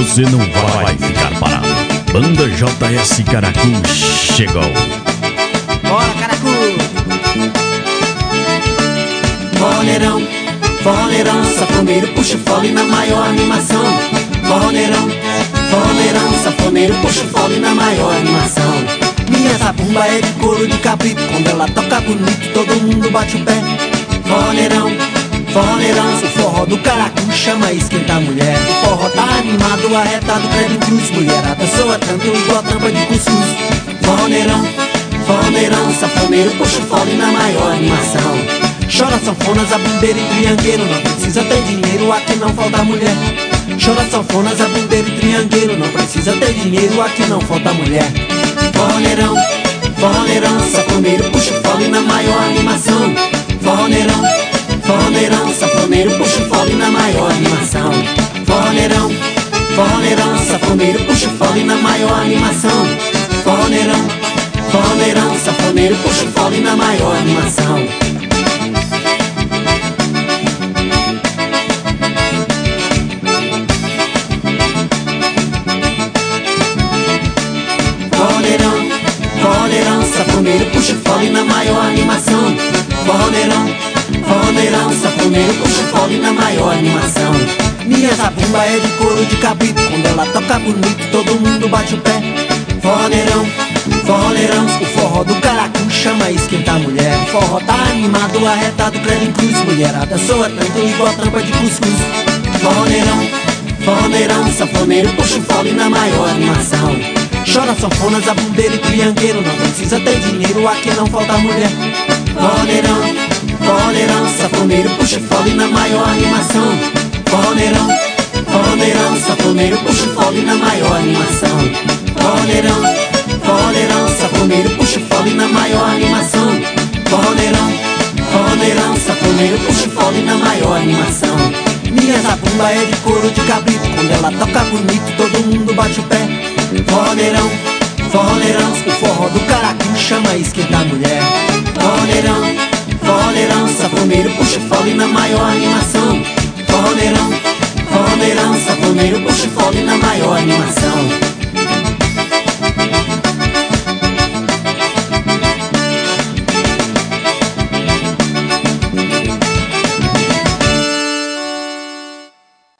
você não vai ficar parado. Banda JS Caracu chegou. Bora, Caracu! Forroneirão, forroneirão, safoneiro puxa o fole na maior animação. Forroneirão, forroneirão, safoneiro puxa o fole na maior animação. Minha zabumba é de couro de cabrito, quando ela toca bonito todo mundo bate o pé. Forroneirão, forroneirão, o forró do Caracu chama esquenta a mulher. O forró tá animado, arretado, credo cruz. Mulherada soa tanto igual tampa de cuscuz. Forroneirão, forroneirão, safoneiro puxa o fole na maior animação. Chora sanfona, zabumbeiro e triangueiro, não precisa ter dinheiro, aqui não falta mulher. Chora sanfona, zabumbeiro e triangueiro, não precisa ter dinheiro, aqui não falta mulher. Forroneirão, forroneirão, safoneiro puxa o fole na maior animação. Forroneirão, forroneirão, safoneiro puxa o fole na maior animação. Forroneirão, forroneirão, safoneiro puxa o fole na maior animação. Forroneirão, forroneirão, safoneiro puxa o fole na maior animação. Forroneirão, forroneirão, safoneiro puxa o fole na maior animação. Forroneirão, forroneirão, safoneiro puxa o fole na maior animação. Minha zabumba é de couro de cabrito, quando ela toca bonito todo mundo bate o pé. Forroneirão, forroneirão, o forró do Caracu chama esquenta a mulher. O forró tá animado, arretado, credo em cruz. Mulherada soa tanto igual tampa de cuscuz. Forroneirão, forroneirão, safoneiro puxa o fole na maior animação. Chora sanfona, zabumbeiro e triangueiro, não precisa ter dinheiro, aqui não falta mulher. Forroneirão, forroneirão, safoneiro puxa o fole na maior animação. Forroneirão, forroneirão, safoneiro puxa o fole na maior animação. Forroneirão, forroneirão, safoneiro puxa o fole na maior animação. Forroneirão, forroneirão, safoneiro puxa o fole na maior animação. Minha zabumba é de couro de cabrito, quando ela toca bonito todo mundo bate o pé. Forroneirão, forroneirão, o forró do Caracu